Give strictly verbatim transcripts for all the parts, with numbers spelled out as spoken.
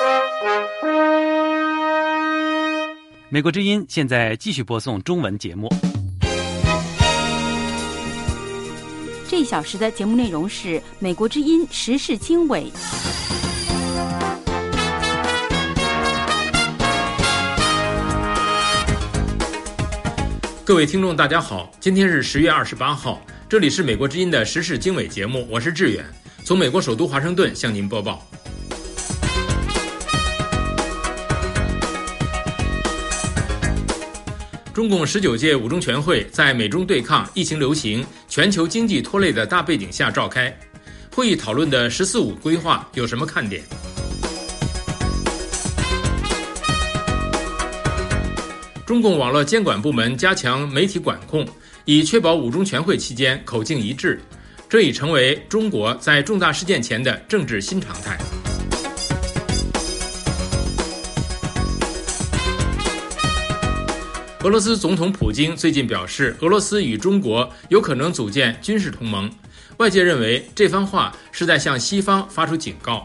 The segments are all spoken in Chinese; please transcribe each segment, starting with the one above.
美国之音现在继续播送中文节目。 这一小时的节目内容是美国之音时事经纬。 各位听众大家好，今天是十月二十八号，这里是美国之音的时事经纬节目，我是志远，从美国首都华盛顿向您播报。中共十九届五中全会在美中对抗、疫情流行、全球经济拖累的大背景下召开。会议讨论的“十四五”规划有什么看点？中共网络监管部门加强媒体管控，以确保五中全会期间口径一致，这已成为中国在重大事件前的政治新常态。俄罗斯总统普京最近表示，俄罗斯与中国有可能组建军事同盟，外界认为这番话是在向西方发出警告。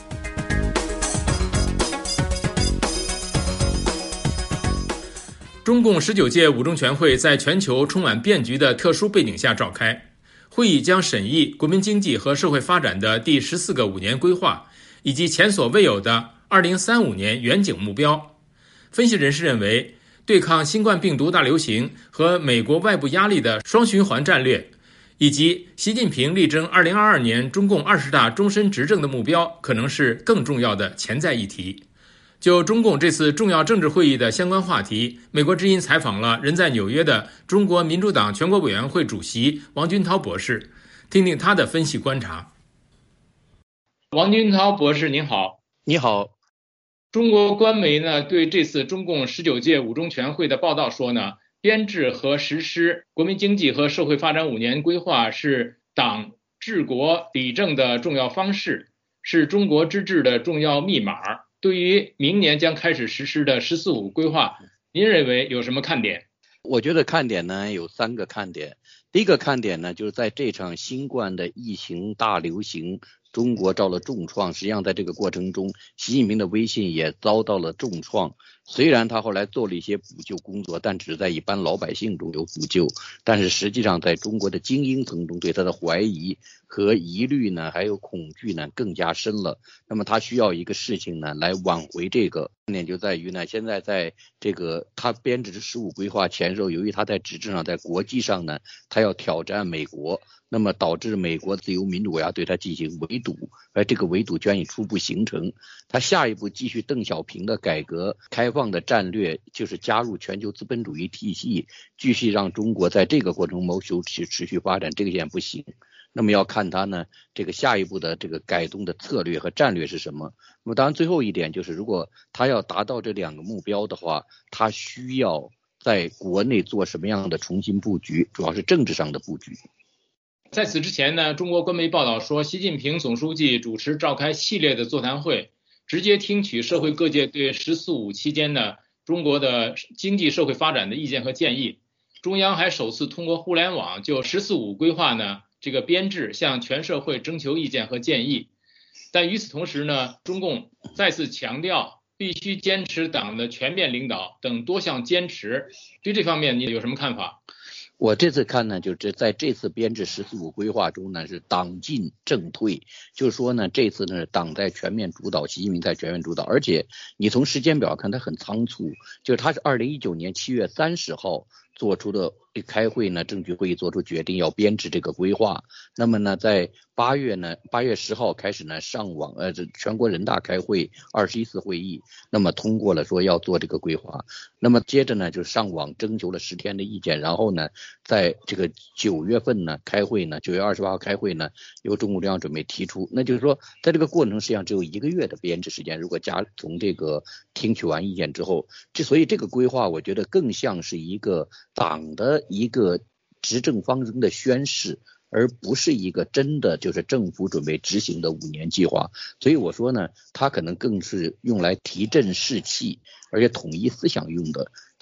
中共十九届五中全会在全球充满变局的特殊背景下召开，会议将审议国民经济和社会发展的第十四个五年规划，以及前所未有的二零三五年远景目标。分析人士认为，对抗新冠病毒大流行和美国外部压力的双循环战略，以及习近平力争二零二二年中共二十大终身执政的目标，可能是更重要的潜在议题。就中共这次重要政治会议的相关话题，美国之音采访了人在纽约的中国民主党全国委员会主席王军涛博士，听听他的分析观察。王军涛博士您好。 你好。 中国官媒呢对这次中共十九届五中全会的报道说呢，编制和实施国民经济和社会发展五年规划是党治国理政的重要方式，是中国之治的重要密码。对于明年将开始实施的十四五规划，您认为有什么看点？ 我觉得看点呢有三个看点。第一个看点呢，就是在这场新冠的疫情大流行，中国遭了重创，实际上在这个过程中，习近平的威信也遭到了重创。虽然他后来做了一些补救工作，但只是在一般老百姓中有补救，但是实际上在中国的精英层中对他的怀疑和疑虑呢，还有恐惧呢更加深了。那么他需要一个事情呢来挽回这个。重点就在于呢，现在在这个他编制十五规划前后，由于他在执政上在国际上呢，他要挑战美国，那么导致美国自由民主国家对他进行围堵，而这个围堵圈已初步形成。他下一步继续邓小平的改革开放的战略，就是加入全球资本主义体系，继续让中国在这个过程中谋求持持续发展，这个现在不行。那么要看他呢这个下一步的这个改动的策略和战略是什么。那么当然最后一点就是，如果他要达到这两个目标的话，他需要在国内做什么样的重新布局，主要是政治上的布局。 在此之前呢，中国官媒报道说，习近平总书记主持召开系列的座谈会，直接听取社会各界对十四五期间呢中国的经济社会发展的意见和建议。中央还首次通过互联网就十四五规划呢这个编制向全社会征求意见和建议。但与此同时呢，中共再次强调必须坚持党的全面领导等多项坚持。对这方面你有什么看法？ 我这次看呢，就是在这次编制十四五规划中呢，是党进政退，就是说呢，这次呢，党在全面主导，习近平在全面主导，而且你从时间表看，它很仓促，就是他是二零一九年七月三十号做出的开会呢，政局会议做出决定要编制这个规划。那么呢，在八月呢，八月十号开始呢上网呃，全国人大开会二十一次会议，那么通过了说要做这个规划。那么接着呢，就上网征求了十天的意见，然后呢，在这个九月份呢开会呢，九月二十八号开会呢，由中共中央准备提出。那就是说，在这个过程实际上只有一个月的编制时间，如果加从这个听取完意见之后，这所以这个规划我觉得更像是一个党的一个执政方针的宣示，而不是一个真的就是政府准备执行的五年计划。所以我说呢，它可能更是用来提振士气，而且统一思想用的。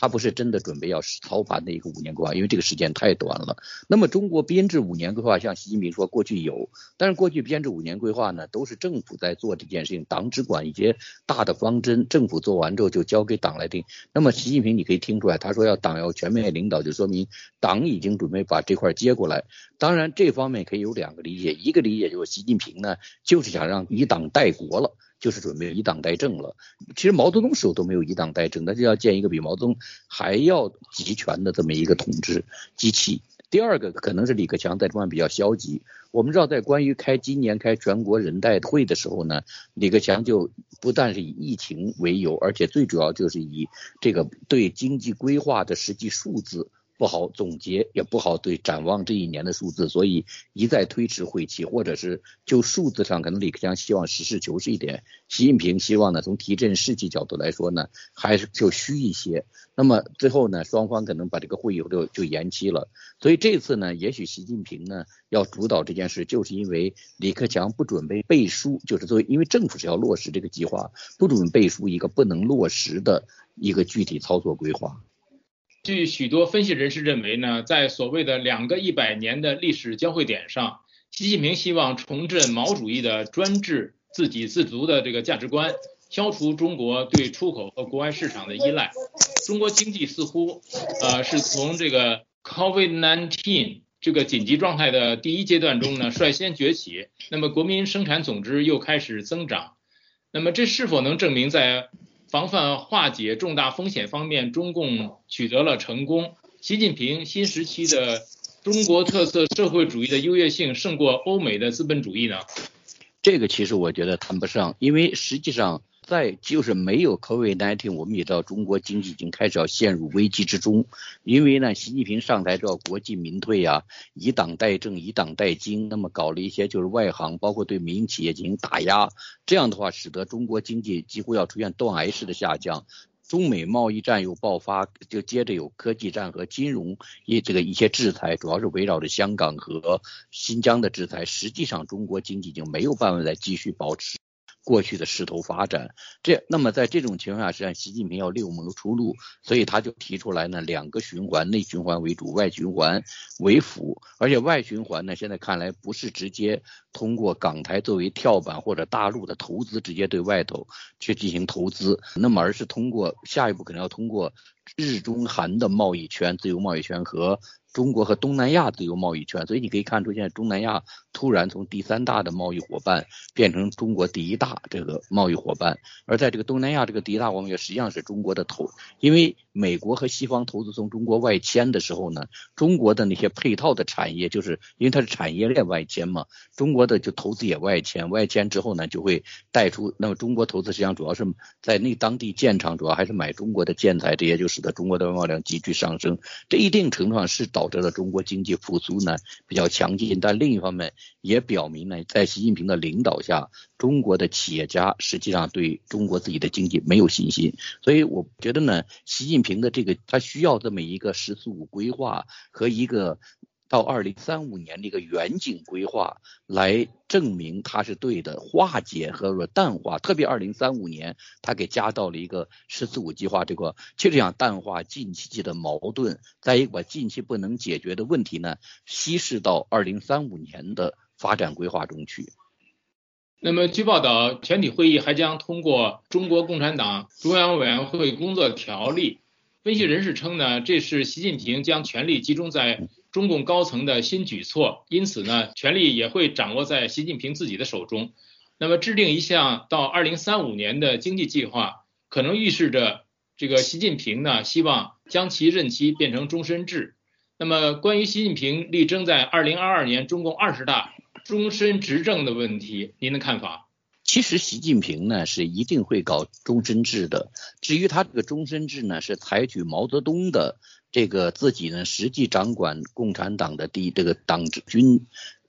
他不是真的准备要操盘的一个五年规划，因为这个时间太短了。那么中国编制五年规划，像习近平说过去有，但是过去编制五年规划呢，都是政府在做这件事情，党只管一些大的方针，政府做完之后就交给党来定。那么习近平你可以听出来，他说要党要全面领导，就说明党已经准备把这块接过来。当然这方面可以有两个理解，一个理解就是习近平呢就是想让以党代国了，就是准备以党代政了。其实毛泽东时候都没有以党代政，但是要建一个比毛泽东还要集权的这么一个统治机器。第二个可能是李克强在这方面比较消极。我们知道在关于开今年开全国人代会的时候呢，李克强就不但是以疫情为由，而且最主要就是以这个对经济规划的实际数字不好总结，也不好对展望这一年的数字，所以一再推迟会期，或者是就数字上可能李克强希望实事求是一点，习近平希望呢从提振士气角度来说呢还是就虚一些。那么最后呢双方可能把这个会议就就延期了。所以这次呢也许习近平呢要主导这件事，就是因为李克强不准备背书，就是作为因为政府是要落实这个计划，不准备背书一个不能落实的一个具体操作规划。 据许多分析人士认为呢，在所谓的两个一百年的历史交汇点上，习近平希望重振毛主义的专制、自给自足的这个价值观，消除中国对出口和国外市场的依赖。中国经济似乎呃是从这个 COVID 十九 这个紧急状态的第一阶段中呢率先崛起，那么国民生产总值又开始增长。那么这是否能证明在防范化解重大风险方面中共取得了成功？习近平新时期的中国特色社会主义的优越性胜过欧美的资本主义呢？ 这个其实我觉得谈不上，因为实际上在就是没有 COVID 十九 我们也知道中国经济已经开始要陷入危机之中。因为呢习近平上台之后国进民退啊，以党代政以党代经，那么搞了一些就是外行包括对民营企业进行打压，这样的话使得中国经济几乎要出现断崖式的下降。中美贸易战又爆发，就接着有科技战和金融一这个一些制裁，主要是围绕着香港和新疆的制裁。实际上中国经济已经没有办法再继续保持过去的势头发展。这那么在这种情况下，实际上习近平要另谋出路，所以他就提出来呢两个循环，内循环为主，外循环为辅。而且外循环呢现在看来不是直接通过港台作为跳板或者大陆的投资直接对外头去进行投资，那么而是通过下一步可能要通过日中韩的贸易圈自由贸易圈和中国和东南亚自由贸易圈。所以你可以看出现在东南亚突然从第三大的贸易伙伴变成中国第一大这个贸易伙伴。而在这个东南亚这个第一大贸易实际上是中国的投，因为美国和西方投资从中国外迁的时候呢，中国的那些配套的产业，就是因为它是产业链外迁嘛，中国的就投资也外迁，外迁之后呢就会带出，那么中国投资实际上主要是在那当地建厂，主要还是买中国的建材，这也就使得中国的外贸量急剧上升。这一定程度上是导致了中国经济复苏呢比较强劲，但另一方面也表明呢，在习近平的领导下，中国的企业家实际上对中国自己的经济没有信心。所以我觉得呢，习近平的这个他需要这么一个十四五规划和一个到二零三五年的一个远景规划来证明他是对的，化解和淡化，特别二零三五年他给加到了一个十四五计划，这个就这样淡化近期的矛盾，再一个把近期不能解决的问题呢稀释到二零三五年的发展规划中去。 那么据报道，全体会议还将通过中国共产党中央委员会工作条例。分析人士称呢，这是习近平将权力集中在中共高层的新举措，因此呢，权力也会掌握在习近平自己的手中。那么制定一项到二零三五年的经济计划，可能预示着这个习近平呢，希望将其任期变成终身制。那么关于习近平力争在二零二二年中共二十大终身执政的问题，您的看法？ 其实习近平呢是一定会搞终身制的，至于他这个终身制呢是采取毛泽东的这个自己呢实际掌管共产党的第这个党军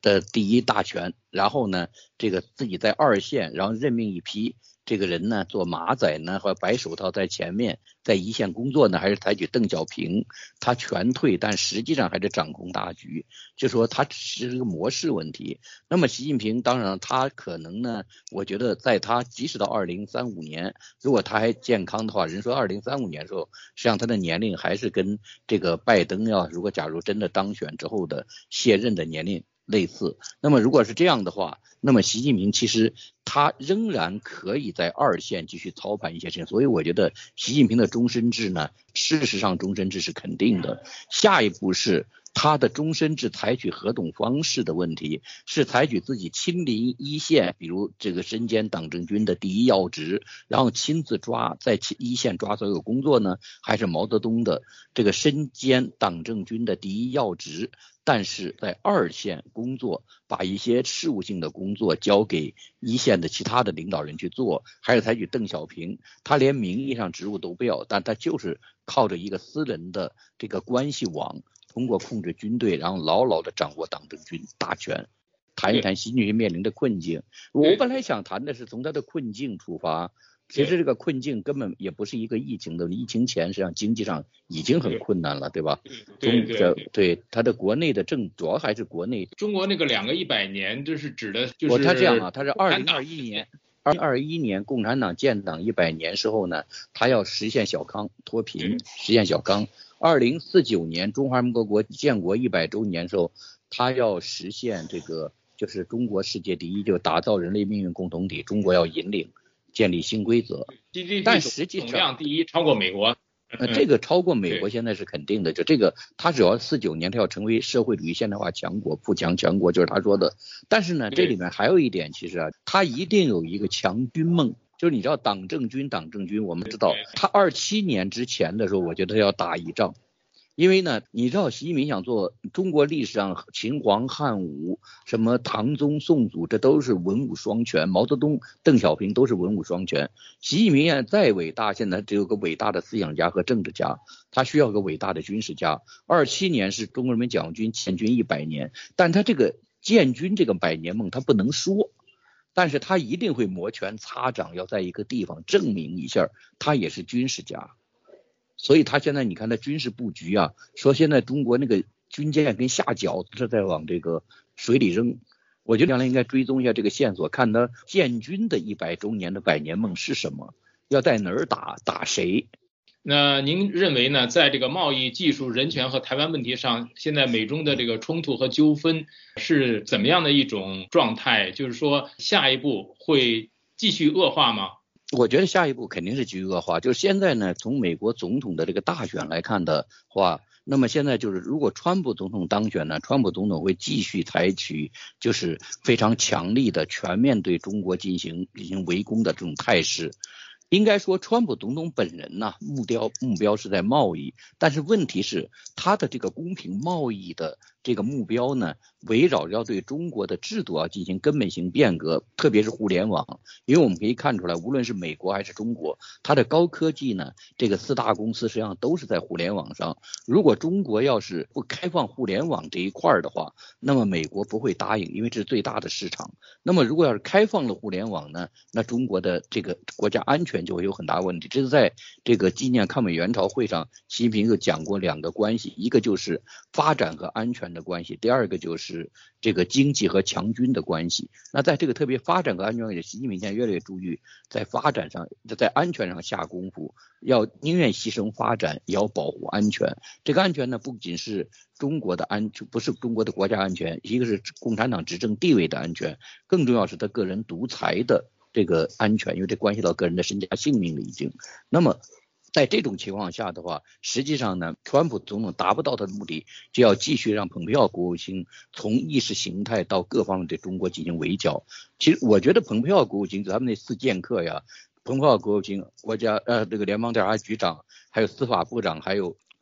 的第一大权，然后呢，这个自己在二线，然后任命一批这个人呢做马仔呢，和白手套在前面，在一线工作呢，还是采取邓小平，他全退，但实际上还是掌控大局，就说他是一个模式问题。那么习近平当然他可能呢，我觉得在他即使到二零三五年，如果他还健康的话，人说二零三五年的时候，实际上他的年龄还是跟这个拜登呀，如果假如真的当选之后的卸任的年龄类似。那么如果是这样的话，那么习近平其实他仍然可以在二线继续操盘一些事情，所以我觉得习近平的终身制呢，事实上终身制是肯定的。下一步是他的终身制采取何种方式的问题，是采取自己亲临一线，比如这个身兼党政军的第一要职，然后亲自抓在一线抓所有工作呢，还是毛泽东的这个身兼党政军的第一要职，但是在二线工作，把一些事务性的工作交给一线的其他的领导人去做，还是采取邓小平，他连名义上职务都不要，但他就是靠着一个私人的这个关系网，通过控制军队，然后牢牢地掌握党政军大权。谈一谈习近平面临的困境，我本来想谈的是从他的困境出发，其实这个困境根本也不是一个疫情的，疫情前实际上经济上已经很困难了，对吧？ 对对 对, 对, 对，他的国内的政主要还是国内。 中国那个两个一百年，这是指的就是。 我他这样啊，他是二零二一年，二零二一年共产党建党一百年时候呢，他要实现小康脱贫，实现小康。二零四九年中华民国国建国一百周年时候，他要实现这个就是中国世界第一，就打造人类命运共同体，中国要引领建立新规则。但实际上总量第一，超过美国。 呃，这个超过美国现在是肯定的，就这个他只要四九年他要成为社会主义现代化强国、富强强国，就是他说的。但是呢，这里面还有一点，其实啊，他一定有一个强军梦。就是你知道党政军，党政军，我们知道他二七年之前的时候，我觉得要打一仗，因为呢，你知道习近平想做中国历史上秦皇汉武、什么唐宗宋祖，这都是文武双全，毛泽东、邓小平都是文武双全。习近平现在再伟大，现在只有个伟大的思想家和政治家，他需要个伟大的军事家。二七年是中国人民解放军建军一百年，但他这个建军这个百年梦他不能说。但是他一定会摩拳擦掌，要在一个地方证明一下他也是军事家。所以他现在你看他军事布局啊，说现在中国那个军舰跟下饺子是在往这个水里扔。我觉得将来应该追踪一下这个线索，看他建军的一百周年的百年梦是什么，要在哪儿打，打谁。 那您认为呢，在这个贸易、技术、人权和台湾问题上，现在美中的这个冲突和纠纷是怎么样的一种状态？就是说下一步会继续恶化吗？ 我觉得下一步肯定是继续恶化。就是现在呢，从美国总统的这个大选来看的话，那么现在就是如果川普总统当选呢，川普总统会继续采取就是非常强力的全面对中国进行进行围攻的这种态势。应该说川普总统本人呢，目标目标是在贸易，但是问题是他的这个公平贸易的这个目标呢，围绕要对中国的制度要进行根本性变革，特别是互联网。因为我们可以看出来，无论是美国还是中国，它的高科技呢，这个四大公司实际上都是在互联网上。如果中国要是不开放互联网这一块的话，那么美国不会答应，因为这是最大的市场。那么如果要是开放了互联网呢，那中国的这个国家安全就会有很大问题。这是在这个纪念抗美援朝会上，习近平就讲过两个关系，一个就是发展和安全的关系，第二个就是这个经济和强军的关系。那在这个特别发展和安全上，习近平现在越来越注意在发展上，在安全上下功夫，要宁愿牺牲发展也要保护安全。这个安全呢，不仅是中国的安全，不是中国的国家安全，一个是共产党执政地位的安全，更重要是他个人独裁的这个安全，因为这关系到个人的身家性命了已经。那么在这种情况下的话，实际上呢，川普总统达不到他的目的，就要继续让蓬佩奥国务卿从意识形态到各方面对中国进行围剿。其实我觉得蓬佩奥国务卿咱们那四剑客呀，蓬佩奥国务卿、国家呃这个联邦调查局长，还有司法部长，还有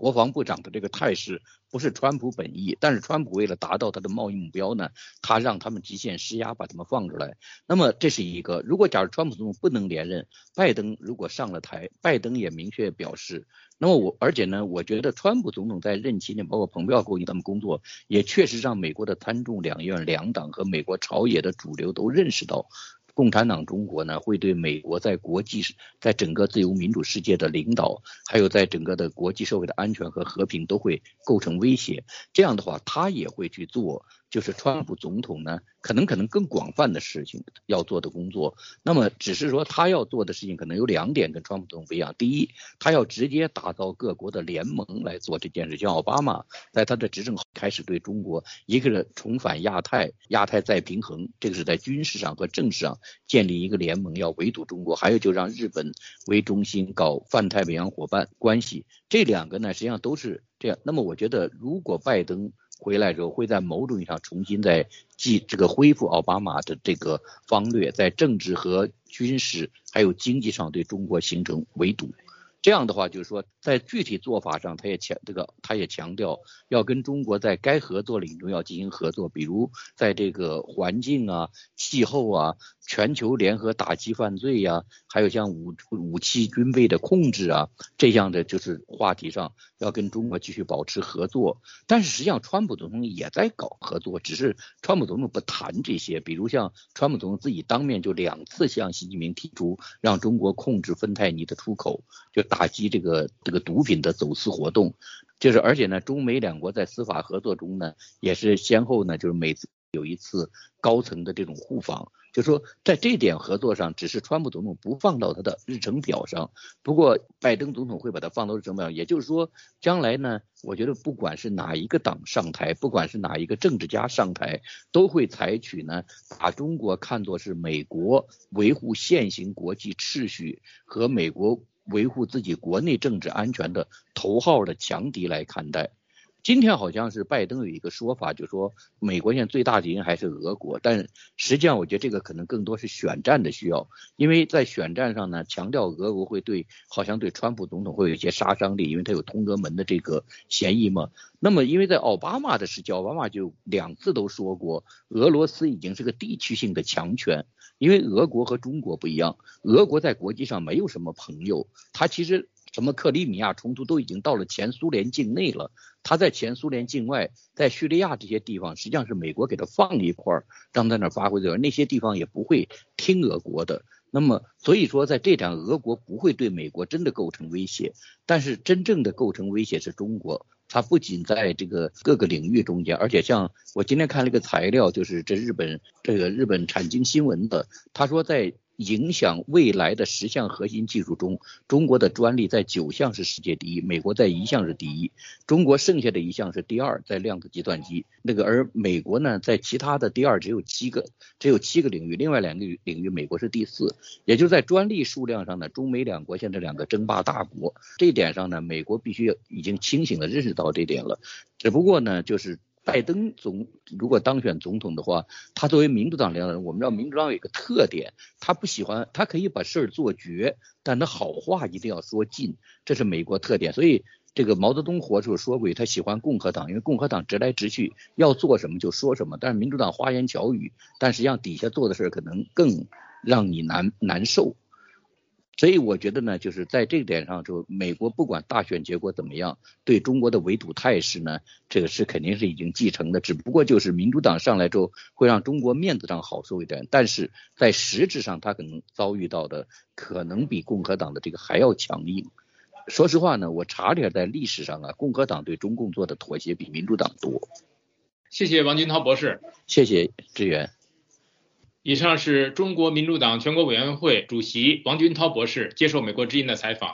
国防部长的这个态势不是川普本意，但是川普为了达到他的贸易目标呢，他让他们极限施压，把他们放出来。那么这是一个，如果假如川普总统不能连任，拜登如果上了台，拜登也明确表示，那么我而且呢，我觉得川普总统在任期内，包括蓬佩奥过去他们工作，也确实让美国的参众两院两党和美国朝野的主流都认识到，共产党中国呢会对美国在国际在整个自由民主世界的领导，还有在整个的国际社会的安全和和平都会构成威胁。这样的话，他也会去做，就是川普总统呢可能可能更广泛的事情要做的工作。那么只是说他要做的事情可能有两点跟川普总统不一样。第一，他要直接打造各国的联盟来做这件事，像奥巴马在他的执政开始对中国，一个是重返亚太，亚太再平衡，这个是在军事上和政治上建立一个联盟，要围堵中国，还有就让日本为中心搞泛太平洋伙伴关系，这两个呢实际上都是这样。那么我觉得如果拜登回来之后，会在某种意义上重新在继这个恢复奥巴马的这个方略，在政治和军事还有经济上对中国形成围堵。这样的话，就是说，在具体做法上，他也强这个，他也强调要跟中国在该合作领域中要进行合作，比如在这个环境啊、气候啊、全球联合打击犯罪呀、啊，还有像武武器军备的控制啊，这样的就是话题上要跟中国继续保持合作。但是实际上，川普总统也在搞合作，只是川普总统不谈这些，比如像川普总统自己当面就两次向习近平提出让中国控制芬太尼的出口，就打击这个这个毒品的走私活动，就是而且呢，中美两国在司法合作中呢，也是先后呢，就是每次有一次高层的这种互访，就说在这点合作上，只是川普总统不放到他的日程表上，不过拜登总统会把它放到日程表上，也就是说，将来呢，我觉得不管是哪一个党上台，不管是哪一个政治家上台，都会采取呢，把中国看作是美国维护现行国际秩序和美国维护自己国内政治安全的头号的强敌来看待。今天好像是拜登有一个说法，就说美国现在最大敌人还是俄国，但实际上我觉得这个可能更多是选战的需要，因为在选战上呢，强调俄国会对好像对川普总统会有一些杀伤力，因为他有通俄门的这个嫌疑嘛。那么因为在奥巴马的时期，奥巴马就两次都说过，俄罗斯已经是个地区性的强权，因为俄国和中国不一样，俄国在国际上没有什么朋友，他其实什么克里米亚冲突都已经到了前苏联境内了，他在前苏联境外，在叙利亚这些地方，实际上是美国给他放一块儿，让他那儿发挥作用，那些地方也不会听俄国的。那么所以说在这场俄国不会对美国真的构成威胁，但是真正的构成威胁是中国。它不仅在这个各个领域中间，而且像我今天看了一个材料，就是这日本这个日本产经新闻的，他说在影响未来的十项核心技术中，中国的专利在九项是世界第一，美国在一项是第一，中国剩下的一项是第二，在量子计算机那个，而美国呢在其他的第二只有七个，只有七个领域，另外两个领域美国是第四，也就是在专利数量上呢，中美两国现在两个争霸大国，这一点上呢，美国必须已经清醒的认识到这点了，只不过呢就是拜登总如果当选总统的话，他作为民主党领导人，我们知道民主党有一个特点，他不喜欢，他可以把事儿做绝，但他好话一定要说尽，这是美国特点。所以这个毛泽东活时候说过，他喜欢共和党，因为共和党直来直去，要做什么就说什么，但是民主党花言巧语，但实际上底下做的事可能更让你难难受。所以我觉得呢，就是在这个点上，就美国不管大选结果怎么样，对中国的围堵态势呢，这个是肯定是已经继承的，只不过就是民主党上来之后会让中国面子上好受一点，但是在实质上他可能遭遇到的可能比共和党的这个还要强硬。说实话呢，我查了在历史上啊，共和党对中共做的妥协比民主党多。 谢谢王军涛博士。 谢谢志远。 以上是中国民主党全国委员会主席王军涛博士接受美国之音的采访。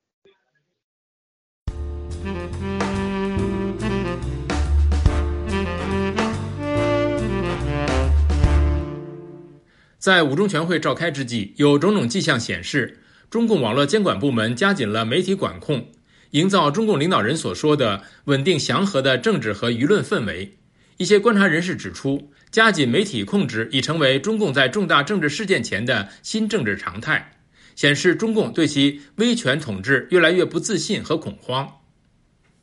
在五中全会召开之际，有种种迹象显示，中共网络监管部门加紧了媒体管控，营造中共领导人所说的稳定祥和的政治和舆论氛围。一些观察人士指出，加紧媒体控制已成为中共在重大政治事件前的新政治常态，显示中共对其威权统治越来越不自信和恐慌。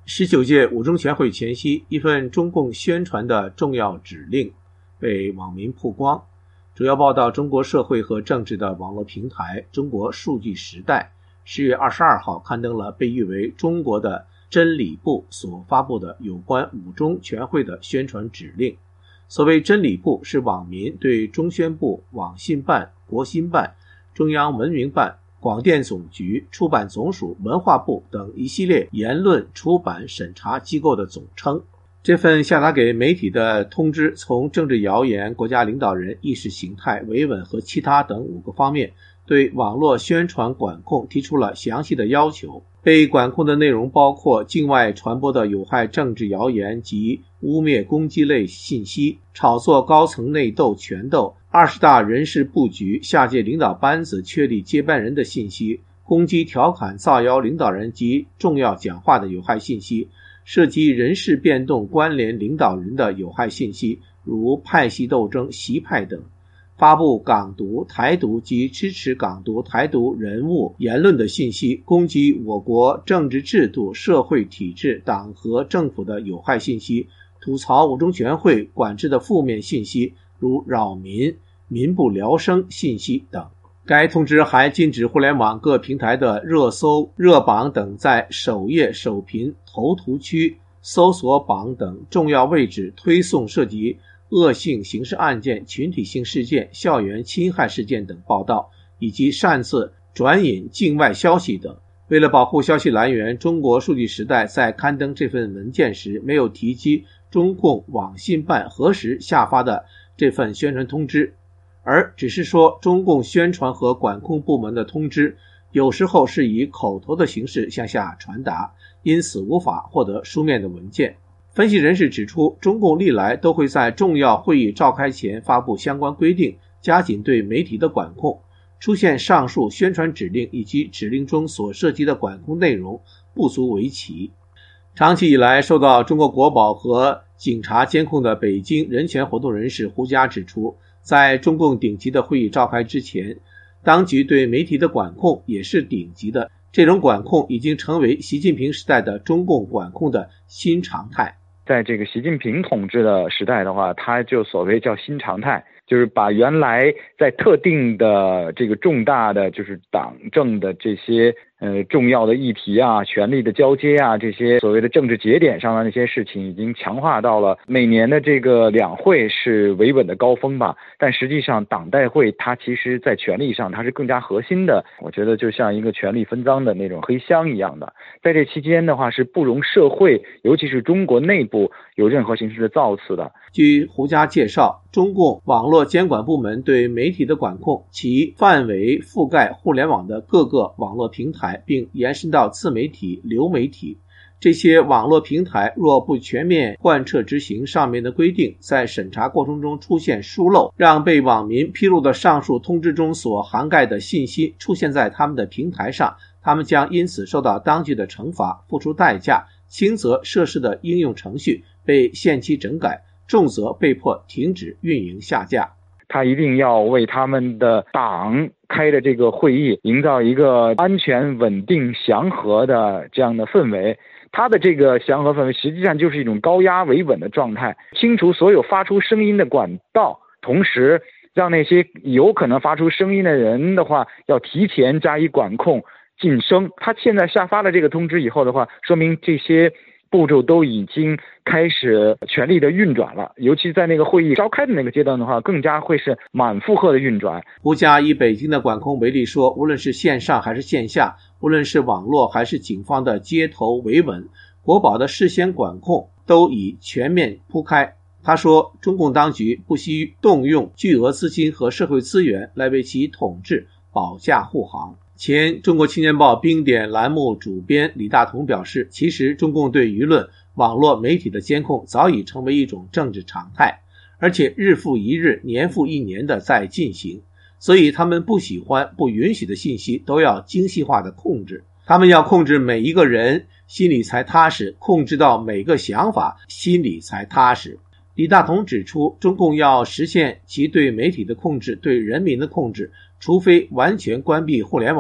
十九届五中全会前夕，一份中共宣传的重要指令被网民曝光。主要报道中国社会和政治的网络平台中国数据时代十月二十二号刊登了被誉为中国的真理部所发布的有关五中全会的宣传指令。所谓真理部，是网民对中宣部、网信办、国新办、中央文明办、广电总局、出版总署、文化部等一系列言论出版审查机构的总称。这份下达给媒体的通知从政治谣言、国家领导人意识形态、维稳和其他等五个方面对网络宣传管控提出了详细的要求。被管控的内容包括境外传播的有害政治谣言及污蔑攻击类信息，炒作高层内斗权斗，二十大人事布局，下届领导班子确立接班人的信息，攻击调侃造谣领导人及重要讲话的有害信息，涉及人事变动关联领导人的有害信息，如派系斗争、习派等，发布港独、台独及支持港独、台独人物言论的信息，攻击我国政治制度、社会体制、党和政府的有害信息，吐槽五中全会管制的负面信息，如扰民、民不聊生信息等。该通知还禁止互联网各平台的热搜、热榜等在首页、首屏、头图区、搜索榜等重要位置推送涉及恶性刑事案件、群体性事件、校园侵害事件等报道，以及擅自转引境外消息等。为了保护消息来源，中国数据时代在刊登这份文件时没有提及中共网信办何时下发的这份宣传通知，而只是说中共宣传和管控部门的通知有时候是以口头的形式向下传达，因此无法获得书面的文件。分析人士指出，中共历来都会在重要会议召开前发布相关规定，加紧对媒体的管控。出现上述宣传指令以及指令中所涉及的管控内容不足为奇。长期以来受到中国国保和警察监控的北京人权活动人士胡佳指出，在中共顶级的会议召开之前，当局对媒体的管控也是顶级的，这种管控已经成为习近平时代的中共管控的新常态。 在这个习近平统治的时代的话，它就所谓叫新常态，就是把原来在特定的这个重大的就是党政的这些呃重要的议题啊、权力的交接啊，这些所谓的政治节点上的那些事情，已经强化到了每年的这个两会是维稳的高峰吧。但实际上党代会它其实在权力上它是更加核心的，我觉得就像一个权力分赃的那种黑箱一样的。在这期间的话，是不容社会尤其是中国内部有任何形式的造次的。 据胡佳介绍，中共网络监管部门对媒体的管控，其范围覆盖互联网的各个网络平台，并延伸到自媒体、流媒体。这些网络平台若不全面贯彻执行上面的规定，在审查过程中出现疏漏，让被网民披露的上述通知中所涵盖的信息出现在他们的平台上，他们将因此受到当局的惩罚，付出代价，轻则涉事的应用程序被限期整改，重则被迫停止运营下架。 他一定要为他们的党开的这个会议营造一个安全、稳定、祥和的这样的氛围。他的这个祥和氛围实际上就是一种高压维稳的状态，清除所有发出声音的管道，同时让那些有可能发出声音的人的话要提前加以管控晋升。他现在下发了这个通知以后的话，说明这些步骤都已经开始全力的运转了，尤其在那个会议召开的那个阶段的话，更加会是满负荷的运转。 胡佳以北京的管控为例说，无论是线上还是线下，无论是网络还是警方的街头维稳，国保的事先管控都已全面铺开。他说，中共当局不惜动用巨额资金和社会资源来为其统治保驾护航。前中国青年报冰点栏目主编李大同表示，其实中共对舆论、网络媒体的监控早已成为一种政治常态，而且日复一日、年复一年的在进行，所以他们不喜欢、不允许的信息都要精细化的控制。他们要控制每一个人，心里才踏实；控制到每个想法，心里才踏实。李大同指出，中共要实现其对媒体的控制、对人民的控制，除非完全关闭互联网，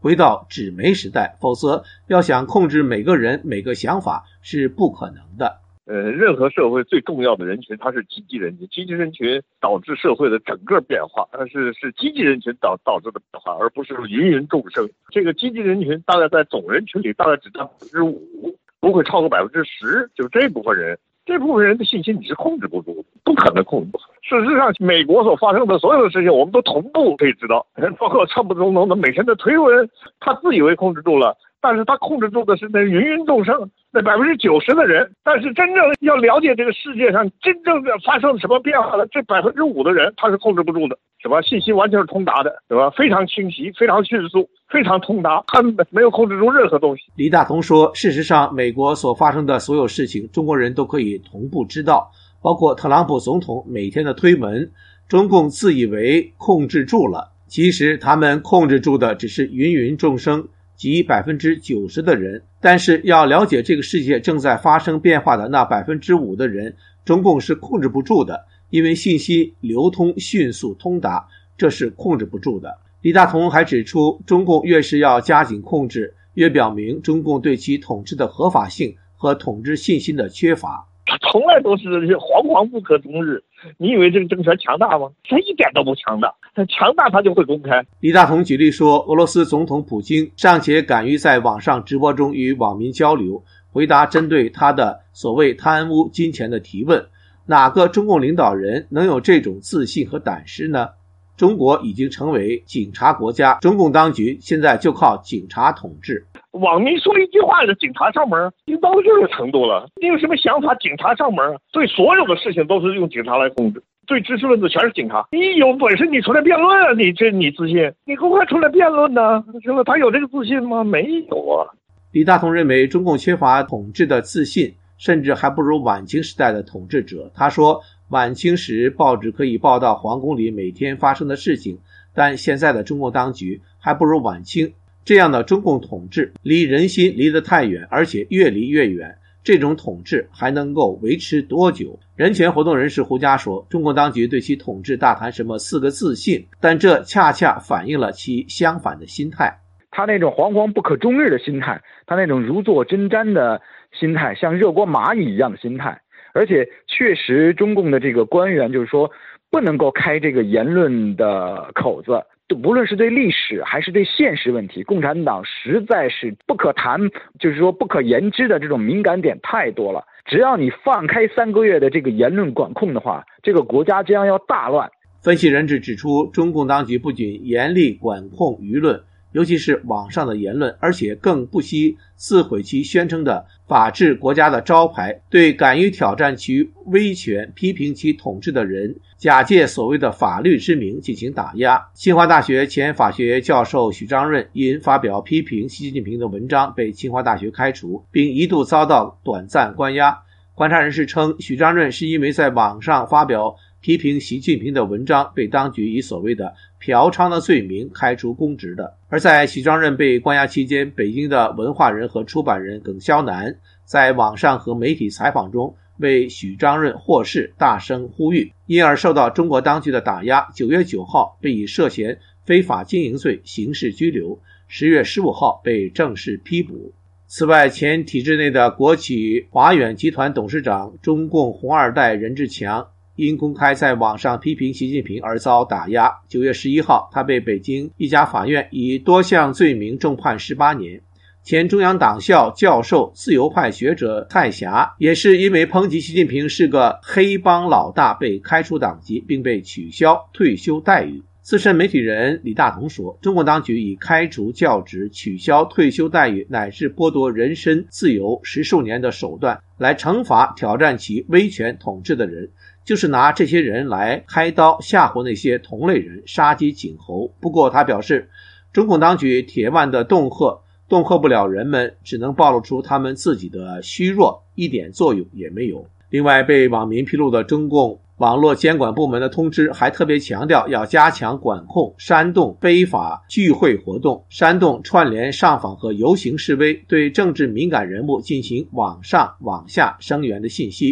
回到纸媒时代，否则要想控制每个人每个想法是不可能的。 呃，任何社会最重要的人群，它是积极人群，积极人群导致社会的整个变化，它是是积极人群导导致的变化，而不是芸芸众生。这个积极人群大概在总人群里大概只占百分之五，不会超过百分之十，就这部分人。这部分人的信心你是控制不住的，不可能控制住。事实上，美国所发生的所有的事情，我们都同步可以知道。包括川普总统的每天的推文，他自以为控制住了，但是他控制住的是那芸芸众生，那百分之九十的人。但是真正要了解这个世界上真正的发生什么变化了，这百分之五的人他是控制不住的，是吧？信息完全是通达的，对吧？非常清晰，非常迅速，非常通达，他们没有控制住任何东西。 李大同说，事实上，美国所发生的所有事情，中国人都可以同步知道，包括特朗普总统每天的推文。中共自以为控制住了，其实他们控制住的只是芸芸众生及百分之九十的人。但是要了解这个世界正在发生变化的那百分之五的人，中共是控制不住的，因为信息流通迅速通达，这是控制不住的。李大同还指出，中共越是要加紧控制，越表明中共对其统治的合法性和统治信心的缺乏。 他从来都是惶惶不可终日。你以为这个政权强大吗？他一点都不强大，他强大他就会公开。 李大同举例说，俄罗斯总统普京尚且敢于在网上直播中与网民交流，回答针对他的所谓贪污金钱的提问，哪个中共领导人能有这种自信和胆识呢？中国已经成为警察国家，中共当局现在就靠警察统治。 网民说一句话的警察上门，已经到这个程度了。你有什么想法？警察上门，对所有的事情都是用警察来控制。对知识分子全是警察。你有本事你出来辩论啊！你这你自信？你公开出来辩论呢？是吧？他有这个自信吗？没有啊。 李大同认为，中共缺乏统治的自信，甚至还不如晚清时代的统治者。他说，晚清时报纸可以报道皇宫里每天发生的事情，但现在的中共当局还不如晚清。这样的中共统治离人心离得太远，而且越离越远，这种统治还能够维持多久？人权活动人士胡佳说，中共当局对其统治大谈什么四个自信，但这恰恰反映了其相反的心态。 他那种惶惶不可终日的心态，他那种如坐针毡的心态，像热锅蚂蚁一样的心态。而且确实中共的这个官员就是说不能够开这个言论的口子，无论是对历史还是对现实问题，共产党实在是不可谈，就是说不可言之的这种敏感点太多了。只要你放开三个月的这个言论管控的话，这个国家将要大乱。 分析人士指出，中共当局不仅严厉管控舆论，尤其是网上的言论，而且更不惜自毁其宣称的法治国家的招牌，对敢于挑战其威权、批评其统治的人，假借所谓的法律之名进行打压。清华大学前法学教授许章润因发表批评习近平的文章被清华大学开除，并一度遭到短暂关押。观察人士称，许章润是因为在网上发表批评习近平的文章，被当局以所谓的嫖娼的罪名开除公职的。而在许章润被关押期间，北京的文化人和出版人耿肖南在网上和媒体采访中为许章润获释大声呼吁，因而受到中国当局的打压。九月九号被以涉嫌非法经营罪刑事拘留，十月十五号被正式批捕。此外，前体制内的国企华远集团董事长、中共红二代任志强因公开在网上批评习近平而遭打压。九月十一号，他被北京一家法院以多项罪名重判十八年。前中央党校教授、自由派学者蔡霞也是因为抨击习近平是个黑帮老大被开除党籍，并被取消退休待遇。资深媒体人李大同说，中共当局以开除教职、取消退休待遇乃至剥夺人身自由十数年的手段来惩罚挑战其威权统治的人，就是拿这些人来开刀吓唬那些同类人，杀鸡儆猴。不过他表示，中共当局铁腕的恫吓恫吓不了人们，只能暴露出他们自己的虚弱，一点作用也没有。另外，被网民披露的中共网络监管部门的通知还特别强调，要加强管控煽动非法聚会活动、煽动串联上访和游行示威，对政治敏感人物进行网上网下声援的信息。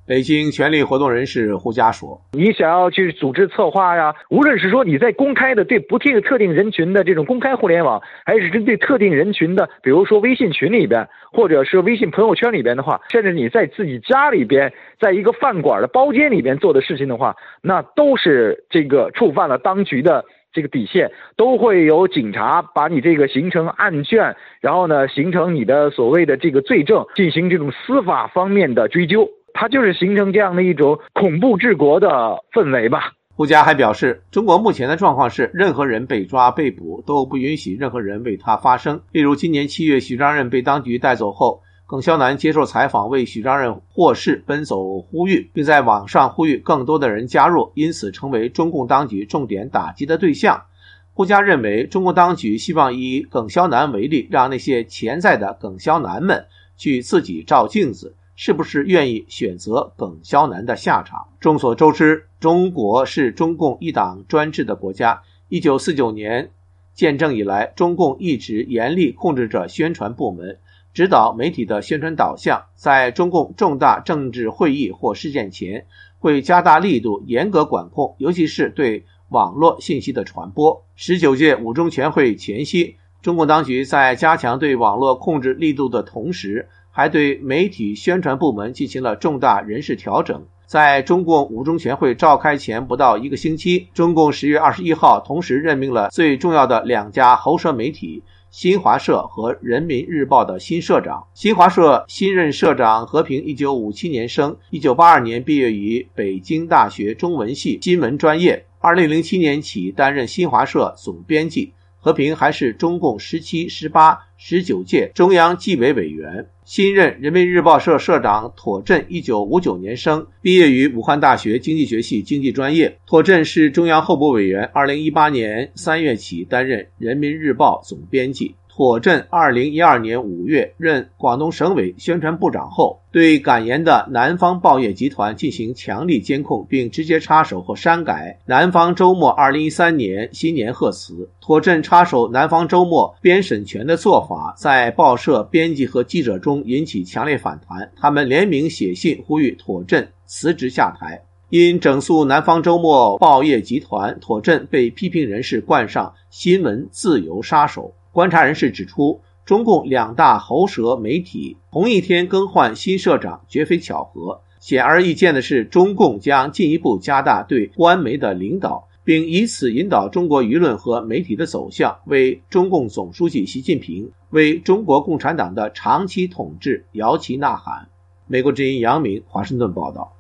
北京权力活动人士胡佳说， 你想要去组织策划呀，无论是说你在公开的对不这个特定人群的这种公开互联网，还是针对特定人群的，比如说微信群里边，或者是微信朋友圈里边的话，甚至你在自己家里边，在一个饭馆的包间里边做的事情的话，那都是这个触犯了当局的这个底线，都会有警察把你这个形成案卷，然后呢形成你的所谓的这个罪证，进行这种司法方面的追究。它就是形成这样的一种恐怖治国的氛围吧。 胡佳还表示，中国目前的状况是，任何人被抓被捕都不允许任何人为他发声。例如，今年七月许章任被当局带走后，耿肖南接受采访为许章任获释奔走呼吁，并在网上呼吁更多的人加入，因此成为中共当局重点打击的对象。胡佳认为，中共当局希望以耿肖南为例，让那些潜在的耿肖南们去自己照镜子，是不是愿意选择耿肖南的下场。众所周知，中国是中共一党专制的国家，一九四九年建政以来，中共一直严厉控制着宣传部门，指导媒体的宣传导向，在中共重大政治会议或事件前，会加大力度严格管控，尤其是对网络信息的传播。十九届五中全会前夕，中共当局在加强对网络控制力度的同时，还对媒体宣传部门进行了重大人事调整。在中共五中全会召开前不到一个星期，中共十月二十一号同时任命了最重要的两家喉舌媒体新华社和人民日报的新社长。新华社新任社长和平一九五七年生，一九八二年毕业于北京大学中文系新闻专业，二零零七年起担任新华社总编辑。和平还是中共十七、十八、十九届中央纪委委员。新任人民日报社社长妥振一九五九年生，毕业于武汉大学经济学系经济专业。妥振是中央候补委员，二零一八年三月起担任人民日报总编辑。妥振二零一二年五月任广东省委宣传部长后，对敢言的南方报业集团进行强力监控，并直接插手和删改南方周末二零一三年新年贺词。妥振插手南方周末编审权的做法，在报社编辑和记者中引起强烈反弹，他们联名写信呼吁妥振辞职下台。因整肃南方周末报业集团，妥振被批评人士冠上新闻自由杀手。观察人士指出，中共两大喉舌媒体同一天更换新社长绝非巧合。显而易见的是，中共将进一步加大对官媒的领导，并以此引导中国舆论和媒体的走向，为中共总书记习近平、为中国共产党的长期统治摇旗呐喊。美国之音杨明华盛顿报道。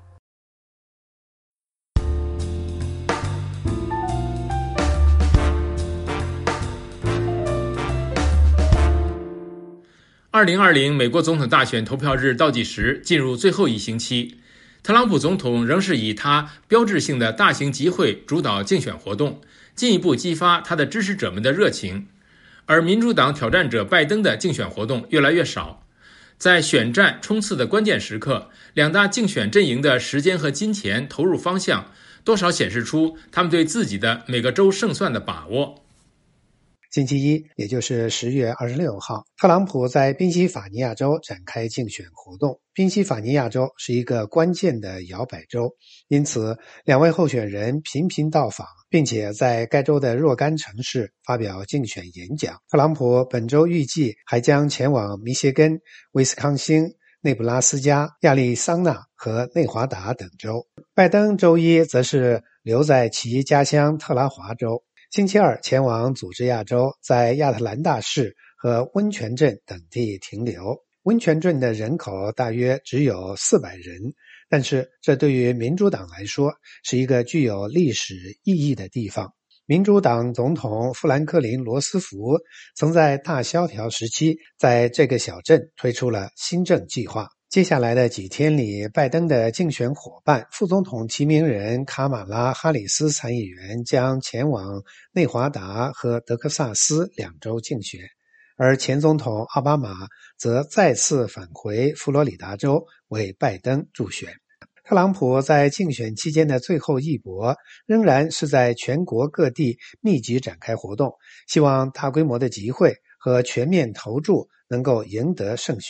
二零二零美国总统大选投票日倒计时进入最后一星期，特朗普总统仍是以他标志性的大型集会主导竞选活动，进一步激发他的支持者们的热情。而民主党挑战者拜登的竞选活动越来越少。在选战冲刺的关键时刻，两大竞选阵营的时间和金钱投入方向，多少显示出他们对自己的每个州胜算的把握。 星期一，也就是十月二十六号，特朗普在宾夕法尼亚州展开竞选活动。宾夕法尼亚州是一个关键的摇摆州，因此两位候选人频频到访，并且在该州的若干城市发表竞选演讲。特朗普本周预计还将前往密歇根、威斯康星、内布拉斯加、亚利桑那和内华达等州。拜登周一则是留在其家乡特拉华州。星期二前往佐治亚州，在亚特兰大市和温泉镇等地停留。温泉镇的人口大约只有四百人，但是这对于民主党来说是一个具有历史意义的地方。民主党总统富兰克林·罗斯福曾在大萧条时期在这个小镇推出了新政计划。接下来的几天里，拜登的竞选伙伴副总统提名人卡马拉·哈里斯参议员将前往内华达和德克萨斯两州竞选，而前总统奥巴马则再次返回佛罗里达州为拜登助选。特朗普在竞选期间的最后一搏仍然是在全国各地密集展开活动，希望大规模的集会和全面投注能够赢得胜选。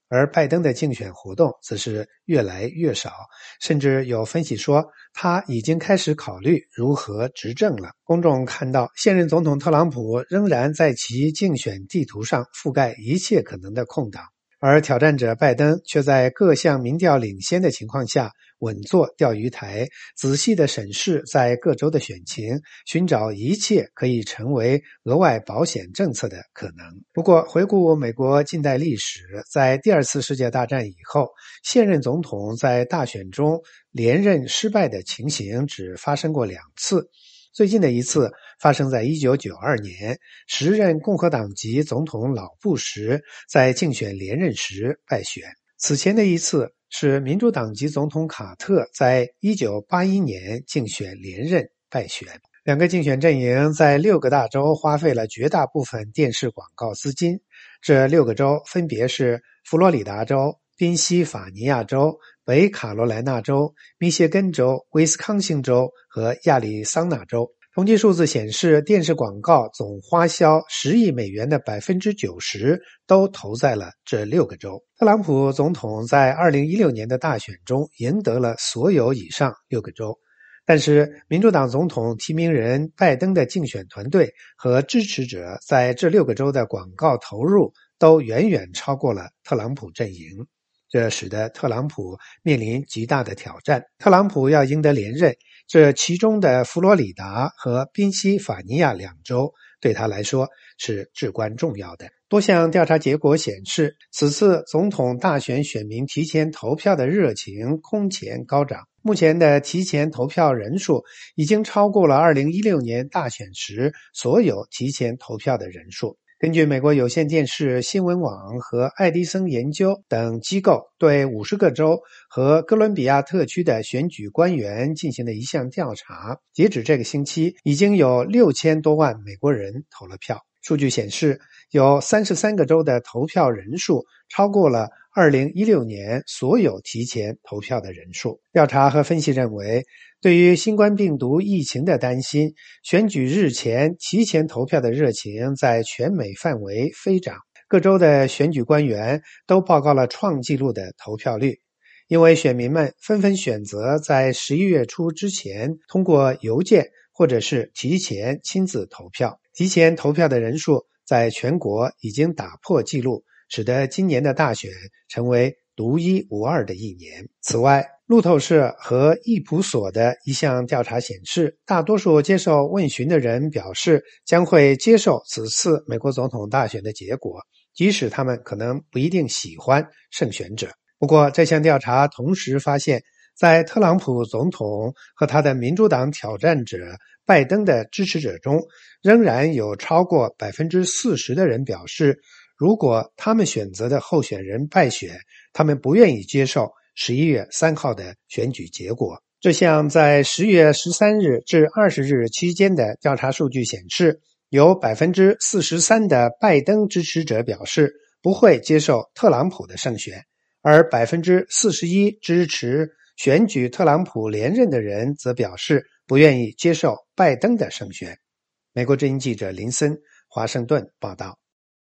而拜登的竞选活动则是越来越少，甚至有分析说他已经开始考虑如何执政了。公众看到现任总统特朗普仍然在其竞选地图上覆盖一切可能的空档，而挑战者拜登却在各项民调领先的情况下稳坐钓鱼台，仔细地审视在各州的选情，寻找一切可以成为额外保险政策的可能。不过回顾美国近代历史，在第二次世界大战以后，现任总统在大选中连任失败的情形只发生过两次。最近的一次发生在一九九二年，时任共和党籍总统老布什在竞选连任时败选。此前的一次是民主党籍总统卡特在一九八一年竞选连任败选。两个竞选阵营在六个大州花费了绝大部分电视广告资金，这六个州分别是佛罗里达州、宾夕法尼亚州、北卡罗来纳州、密歇根州、威斯康星州和亚利桑那州。统计数字显示，电视广告总花销十亿美元的 百分之九十 都投在了这六个州。特朗普总统在二零一六年的大选中赢得了所有以上六个州，但是民主党总统提名人拜登的竞选团队和支持者在这六个州的广告投入都远远超过了特朗普阵营，这使得特朗普面临极大的挑战。特朗普要赢得连任，这其中的佛罗里达和宾夕法尼亚两州对他来说是至关重要的。多项调查结果显示，此次总统大选选民提前投票的热情空前高涨，目前的提前投票人数已经超过了二零一六年大选时所有提前投票的人数。根据美国有线电视新闻网和爱迪生研究等机构对五十个州和哥伦比亚特区的选举官员进行的一项调查，截止这个星期，已经有六千多万美国人投了票。数据显示，有三十三个州的投票人数超过了二零一六年所有提前投票的人数。调查和分析认为，对于新冠病毒疫情的担心，选举日前提前投票的热情在全美范围飞涨。各州的选举官员都报告了创纪录的投票率，因为选民们纷纷选择在十一月初之前通过邮件或者是提前亲自投票。提前投票的人数在全国已经打破纪录，使得今年的大选成为独一无二的一年。此外，路透社和易普所的一项调查显示，大多数接受问询的人表示将会接受此次美国总统大选的结果，即使他们可能不一定喜欢胜选者。不过，这项调查同时发现，在特朗普总统和他的民主党挑战者拜登的支持者中，仍然有超过 百分之四十 的人表示，如果他们选择的候选人败选，他们不愿意接受十一月三号的选举结果。这项在十月十三日至二十日期间的调查数据显示，有 百分之四十三 的拜登支持者表示不会接受特朗普的胜选，而 百分之四十一 支持选举特朗普连任的人则表示不愿意接受拜登的胜选。美国之音记者林森，华盛顿报道。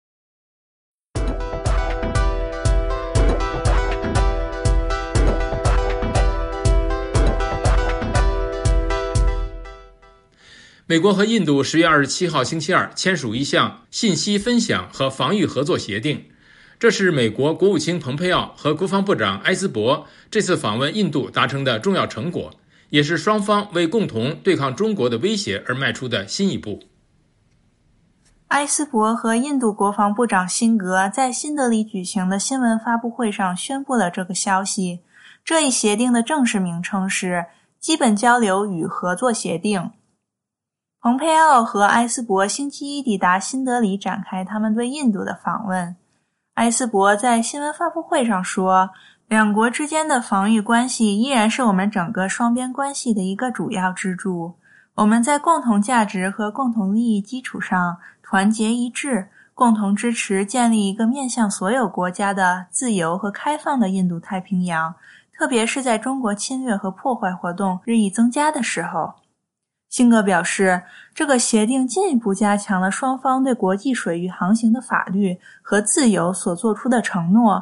美国和印度十月二十七号星期二签署一项信息分享和防御合作协定，这是美国国务卿蓬佩奥和国防部长埃斯珀这次访问印度达成的重要成果，也是双方为共同对抗中国的威胁而迈出的新一步。 埃斯珀和印度国防部长辛格在新德里举行的新闻发布会上宣布了这个消息。这一协定的正式名称是基本交流与合作协定。蓬佩奥和埃斯珀星期一抵达新德里，展开他们对印度的访问。埃斯珀在新闻发布会上说，两国之间的防御关系依然是我们整个双边关系的一个主要支柱。我们在共同价值和共同利益基础上团结一致，共同支持建立一个面向所有国家的自由和开放的印度太平洋，特别是在中国侵略和破坏活动日益增加的时候。辛格表示，这个协定进一步加强了双方对国际水域航行的法律和自由所做出的承诺，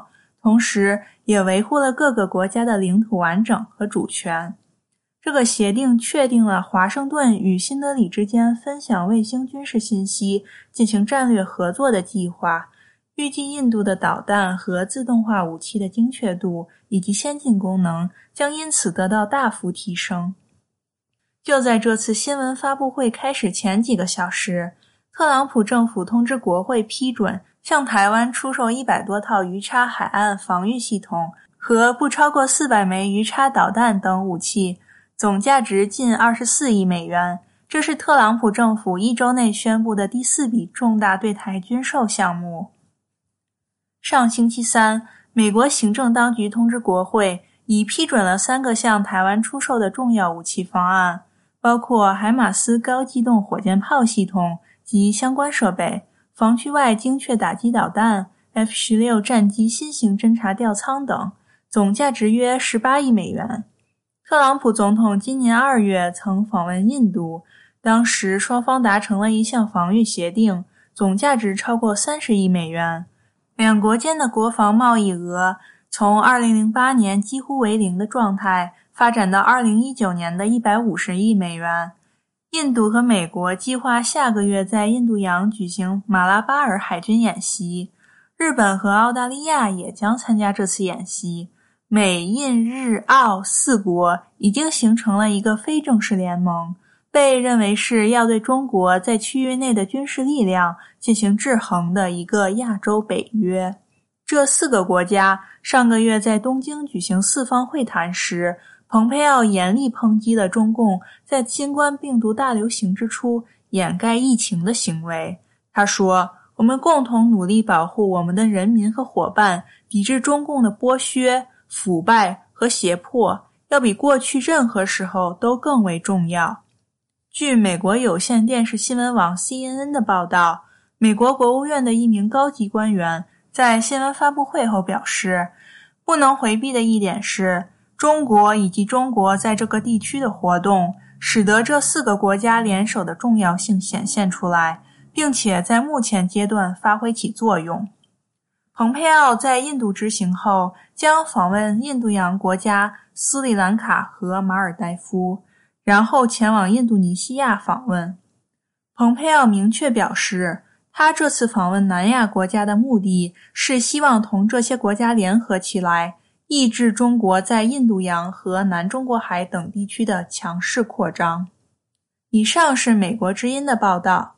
同时也维护了各个国家的领土完整和主权。这个协定确定了华盛顿与新德里之间分享卫星军事信息、进行战略合作的计划，预计印度的导弹和自动化武器的精确度以及先进功能将因此得到大幅提升。就在这次新闻发布会开始前几个小时，特朗普政府通知国会批准向台湾出售一百多套鱼叉海岸防御系统和不超过四百枚鱼叉导弹等武器，总价值近二十四亿美元。这是特朗普政府一周内宣布的第四笔重大对台军售项目。上星期三，美国行政当局通知国会，已批准了三个向台湾出售的重要武器方案，包括海马斯高机动火箭炮系统及相关设备、防区外精确打击导弹、F 十六 战机新型侦察吊舱等，总价值约十八亿美元。特朗普总统今年二月曾访问印度，当时双方达成了一项防御协定，总价值超过三十亿美元。两国间的国防贸易额从二零零八年几乎为零的状态发展到二零一九年的一百五十亿美元。印度和美国计划下个月在印度洋举行马拉巴尔海军演习，日本和澳大利亚也将参加这次演习。美、印、日、澳四国已经形成了一个非正式联盟，被认为是要对中国在区域内的军事力量进行制衡的一个亚洲北约。这四个国家上个月在东京举行四方会谈时，蓬佩奥严厉抨击了中共在新冠病毒大流行之初掩盖疫情的行为。他说，我们共同努力保护我们的人民和伙伴，抵制中共的剥削、腐败和胁迫，要比过去任何时候都更为重要。据美国有线电视新闻网 C N N 的报道，美国国务院的一名高级官员在新闻发布会后表示，不能回避的一点是，中国以及中国在这个地区的活动，使得这四个国家联手的重要性显现出来，并且在目前阶段发挥起作用。蓬佩奥在印度之行后，将访问印度洋国家斯里兰卡和马尔代夫，然后前往印度尼西亚访问。蓬佩奥明确表示，他这次访问南亚国家的目的是希望同这些国家联合起来，抑制中国在印度洋和南中国海等地区的强势扩张。以上是美国之音的报道。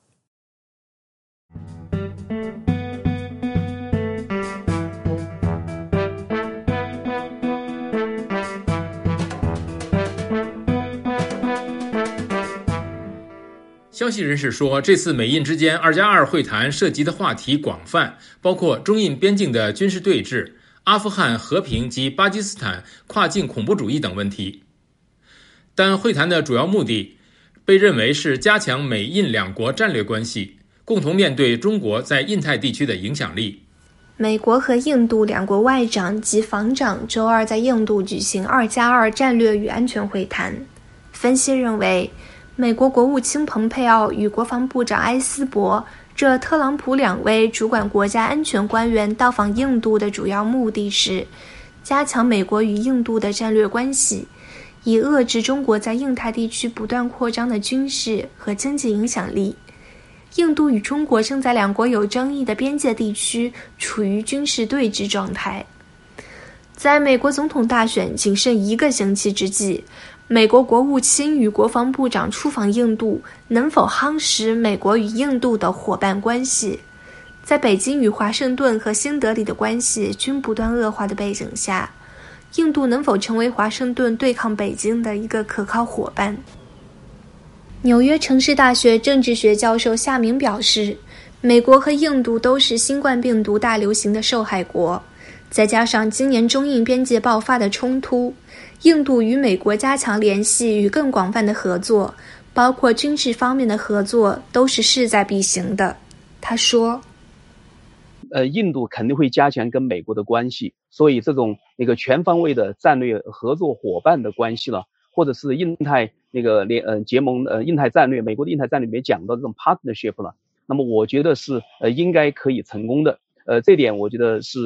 消息人士说，这次美印之间二加二会谈涉及的话题广泛，包括中印边境的军事对峙、阿富汗和平及巴基斯坦跨境恐怖主义等问题。但会谈的主要目的被认为是加强美印两国战略关系，共同面对中国在印太地区的影响力。 美国和印度两国外长及防长周二在印度举行二加二战略与安全会谈。分析认为，美国国务卿蓬佩奥与国防部长埃斯珀这特朗普两位主管国家安全官员到访印度的主要目的是加强美国与印度的战略关系，以遏制中国在印太地区不断扩张的军事和经济影响力。印度与中国正在两国有争议的边界地区处于军事对峙状态。在美国总统大选仅剩一个星期之际，美国国务卿与国防部长出访印度，能否夯实美国与印度的伙伴关系？在北京与华盛顿和新德里的关系均不断恶化的背景下，印度能否成为华盛顿对抗北京的一个可靠伙伴？纽约城市大学政治学教授夏明表示，美国和印度都是新冠病毒大流行的受害国，再加上今年中印边界爆发的冲突，印度与美国加强联系与更广泛的合作，包括军事方面的合作，都是势在必行的。他说， 呃，印度肯定会加强跟美国的关系，所以这种那个全方位的战略合作伙伴的关系了，或者是印太那个联呃结盟呃印太战略，美国的印太战略里面讲到这种 partnership 了，那么我觉得是呃应该可以成功的，呃，这点我觉得是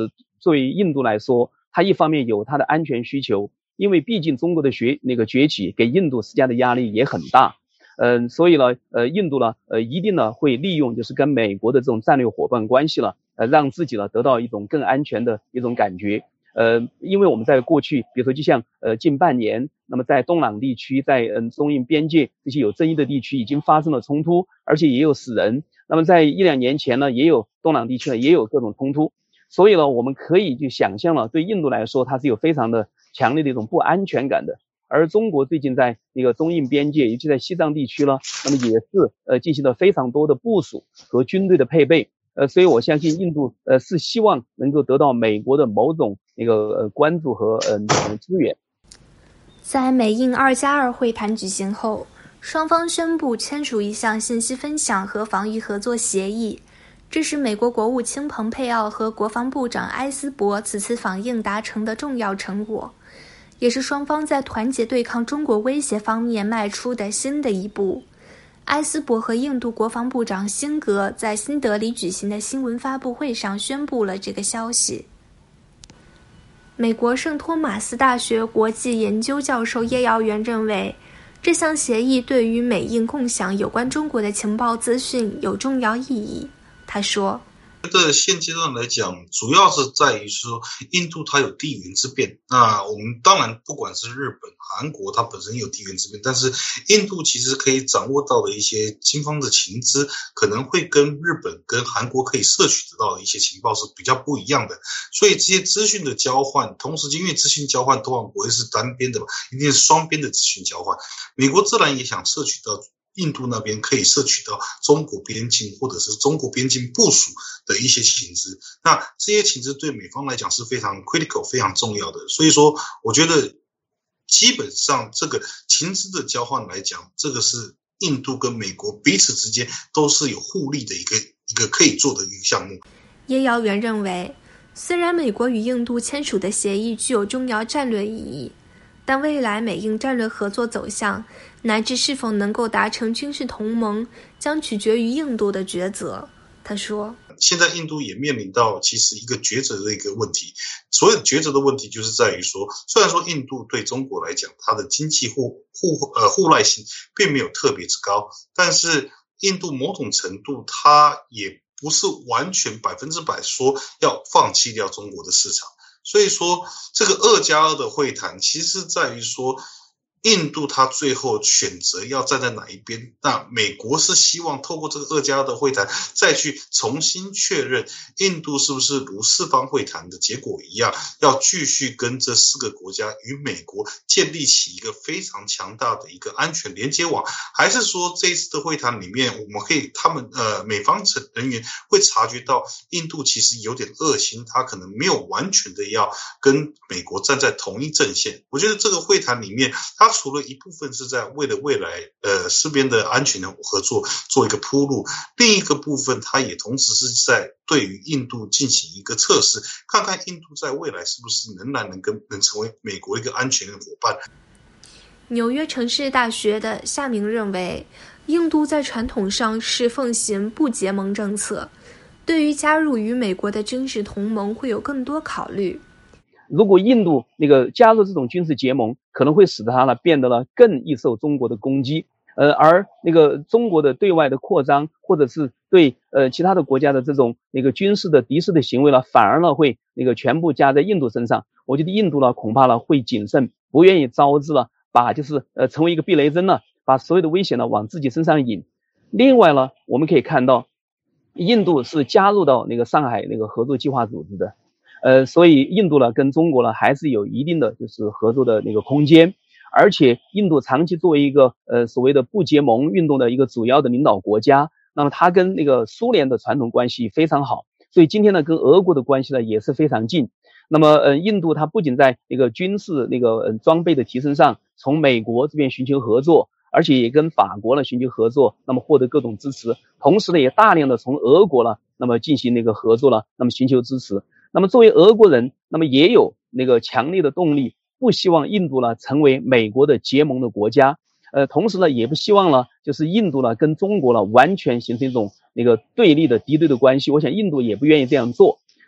作为印度来说，它一方面有它的安全需求，因为毕竟中国的崛那个崛起给印度施加的压力也很大。嗯，所以呢，呃，印度呢，呃，一定呢会利用就是跟美国的这种战略伙伴关系了，呃，让自己呢得到一种更安全的一种感觉。呃，因为我们在过去，比如说就像呃近半年，那么在东朗地区，在嗯中印边界这些有争议的地区已经发生了冲突，而且也有死人。那么在一两年前呢，也有东朗地区呢也有各种冲突，所以呢，我们可以就想象了，对印度来说，它是有非常的强烈的一种不安全感的。而中国最近在那个中印边界，尤其在西藏地区呢，那么也是呃进行了非常多的部署和军队的配备，呃，所以我相信印度呃是希望能够得到美国的某种那个呃关注和呃支援。 在美印二加二会谈举行后，双方宣布签署一项信息分享和防御合作协议，这是美国国务卿蓬佩奥和国防部长埃斯珀此次访印达成的重要成果，也是双方在团结对抗中国威胁方面迈出的新的一步。埃斯珀和印度国防部长辛格在新德里举行的新闻发布会上宣布了这个消息。美国圣托马斯大学国际研究教授叶耀元认为，这项协议对于美印共享有关中国的情报资讯有重要意义。他说， 的现阶段来讲，主要是在于说印度它有地缘之变。那我们当然不管是日本、韩国，它本身有地缘之变，但是印度其实可以掌握到的一些军方的情资，可能会跟日本跟韩国可以摄取得到的一些情报是比较不一样的。所以这些资讯的交换，同时因为资讯交换通常不会是单边的嘛，一定是双边的资讯交换。美国自然也想摄取到印度那边可以摄取到中国边境或者是中国边境部署的一些情资，那这些情资对美方来讲是非常 critical 非常重要的。所以说我觉得基本上这个情资的交换来讲，这个是印度跟美国彼此之间都是有互利的一个一个可以做的一个项目。 叶耀元认为，虽然美国与印度签署的协议具有重要战略意义，但未来美印战略合作走向乃至是否能够达成军事同盟，将取决于印度的抉择。他说， 现在印度也面临到其实一个抉择的一个问题，所谓的抉择的问题就是在于说，虽然说印度对中国来讲它的经济互互呃互赖性并没有特别之高，但是印度某种程度它也不是完全百分之百说要放弃掉中国的市场。所以说这个二加二的会谈其实在于说印度他最后选择要站在哪一边，那美国是希望透过这个二加二的会谈再去重新确认印度是不是如四方会谈的结果一样，要继续跟这四个国家与美国建立起一个非常强大的一个安全连接网，还是说这一次的会谈里面我们可以他们呃美方人员会察觉到印度其实有点恶心，他可能没有完全的要跟美国站在同一阵线。我觉得这个会谈里面他除了一部分是在为了未来呃四边的安全的合作做一个铺路，另一个部分它也同时是在对于印度进行一个测试，看看印度在未来是不是仍然能跟能成为美国一个安全的伙伴。 纽约城市大学的夏明认为，印度在传统上是奉行不结盟政策，对于加入与美国的军事同盟会有更多考虑。 如果印度那个加入这种军事结盟，可能会使得它呢变得了更易受中国的攻击，呃，而那个中国的对外的扩张，或者是对呃其他的国家的这种那个军事的敌视的行为呢，反而呢会那个全部加在印度身上。我觉得印度呢恐怕呢会谨慎，不愿意招致了把就是呃成为一个避雷针呢，把所有的危险呢往自己身上引。另外呢，我们可以看到，印度是加入到那个上海那个合作计划组织的。呃，所以印度呢跟中国呢还是有一定的就是合作的那个空间，而且印度长期作为一个呃所谓的不结盟运动的一个主要的领导国家，那么它跟那个苏联的传统关系非常好，所以今天呢跟俄国的关系呢也是非常近。那么呃印度它不仅在那个军事那个呃装备的提升上从美国这边寻求合作，而且也跟法国呢寻求合作，那么获得各种支持，同时呢也大量的从俄国呢那么进行那个合作了，那么寻求支持。那么作为俄国人，那么也有那个强烈的动力，不希望印度呢成为美国的结盟的国家，呃，同时呢也不希望呢就是印度呢跟中国呢完全形成一种那个对立的敌对的关系，我想印度也不愿意这样做。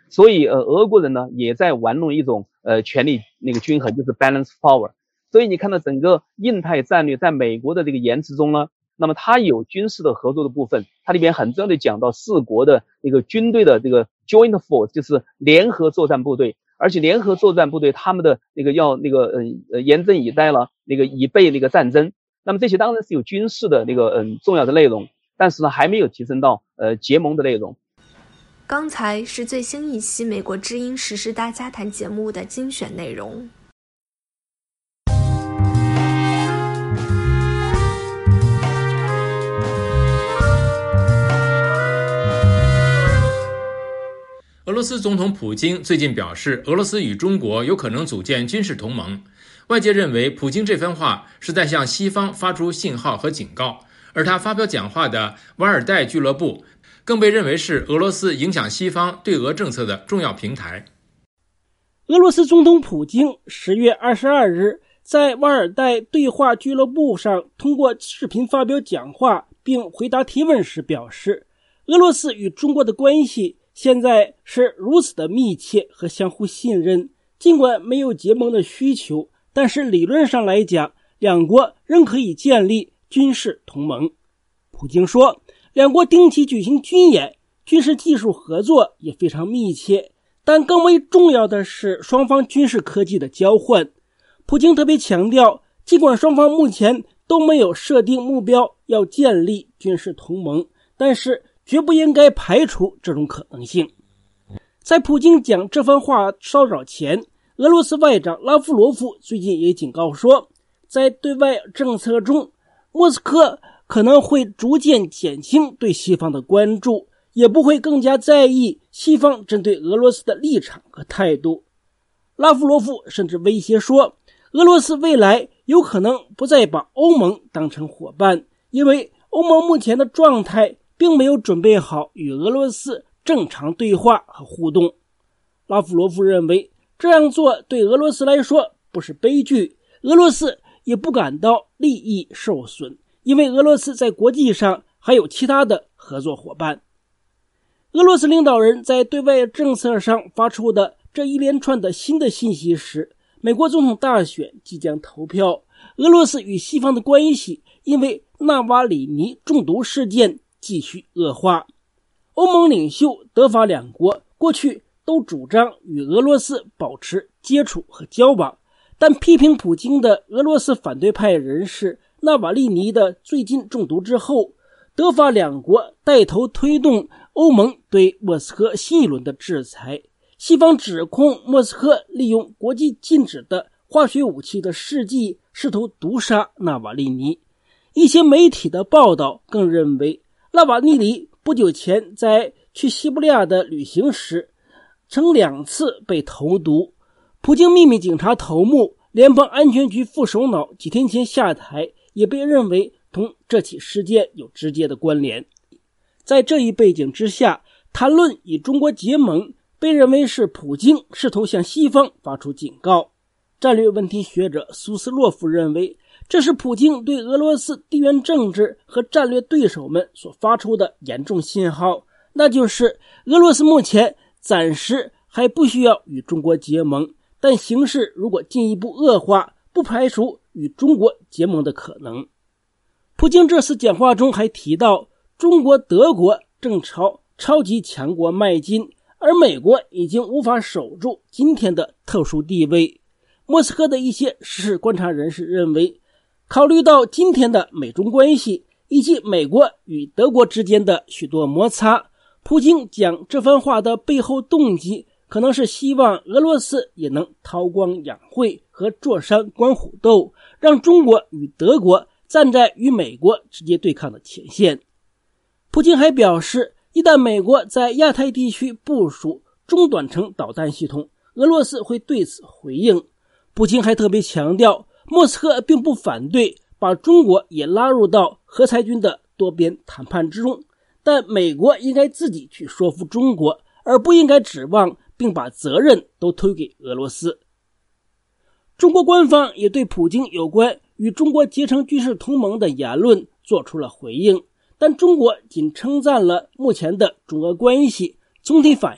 所以呃，俄国人呢也在玩弄一种呃权力那个均衡，就是 balance power。所以你看到整个印太战略在美国的这个言辞中呢，那么它有军事的合作的部分，它里边很重要的讲到四国的那个军队的这个 joint force， 就是联合作战部队，而且联合作战部队他们的那个要那个呃呃严阵以待了，那个以备那个战争。那么这些当然是有军事的那个嗯、呃、重要的内容，但是呢还没有提升到呃结盟的内容。 刚才是最新一期美国之音时事大家谈节目的精选内容。 俄罗斯总统普京最近表示，俄罗斯与中国有可能组建军事同盟。外界认为，普京这番话是在向西方发出信号和警告，而他发表讲话的瓦尔代俱乐部更被认为是俄罗斯影响西方对俄政策的重要平台。 俄罗斯总统普京十月二十二日在瓦尔代对话俱乐部上通过视频发表讲话并回答提问时表示，俄罗斯与中国的关系现在是如此的密切和相互信任，尽管没有结盟的需求，但是理论上来讲，两国仍可以建立军事同盟。普京说，两国定期举行军演，军事技术合作也非常密切，但更为重要的是双方军事科技的交换。普京特别强调，尽管双方目前都没有设定目标要建立军事同盟，但是绝不应该排除这种可能性。在普京讲这番话稍早前，俄罗斯外长拉夫罗夫最近也警告说，在对外政策中，莫斯科可能会逐渐减轻对西方的关注，也不会更加在意西方针对俄罗斯的立场和态度。拉夫罗夫甚至威胁说，俄罗斯未来有可能不再把欧盟当成伙伴，因为欧盟目前的状态并没有准备好与俄罗斯正常对话和互动。拉夫罗夫认为，这样做对俄罗斯来说不是悲剧，俄罗斯也不感到利益受损，因为俄罗斯在国际上还有其他的合作伙伴。俄罗斯领导人在对外政策上发出的这一连串的新的信息时，美国总统大选即将投票，俄罗斯与西方的关系因为纳瓦里尼中毒事件继续恶化。欧盟领袖德法两国过去都主张与俄罗斯保持接触和交往，但批评普京的俄罗斯反对派人士纳瓦利尼的最近中毒之后，德法两国带头推动欧盟对莫斯科新一轮的制裁。西方指控莫斯科利用国际禁止的化学武器的事迹试图毒杀纳瓦利尼。一些媒体的报道更认为，纳瓦利尼不久前在去西伯利亚的旅行时曾两次被投毒。普京秘密警察头目、联邦安全局副首脑几天前下台，也被认为同这起事件有直接的关联。在这一背景之下，谈论与中国结盟被认为是普京试图向西方发出警告。战略问题学者苏斯洛夫认为，这是普京对俄罗斯地缘政治和战略对手们所发出的严重信号，那就是俄罗斯目前暂时还不需要与中国结盟，但形势如果进一步恶化，不排除与中国结盟的可能。普京这次讲话中还提到，中国、德国正朝超级强国迈进，而美国已经无法守住今天的特殊地位。莫斯科的一些时事观察人士认为，考虑到今天的美中关系以及美国与德国之间的许多摩擦，普京讲这番话的背后动机可能是希望俄罗斯也能韬光养晦和坐山观虎斗，让中国与德国站在与美国直接对抗的前线。普京还表示，一旦美国在亚太地区部署中短程导弹系统，俄罗斯会对此回应。普京还特别强调，莫斯科并不反对把中国也拉入到核裁军的多边谈判之中，但美国应该自己去说服中国，而不应该指望并把责任都推给俄罗斯。中国官方也对普京有关与中国结成军事同盟的言论做出了回应，但中国仅称赞了目前的中俄关系，总体反应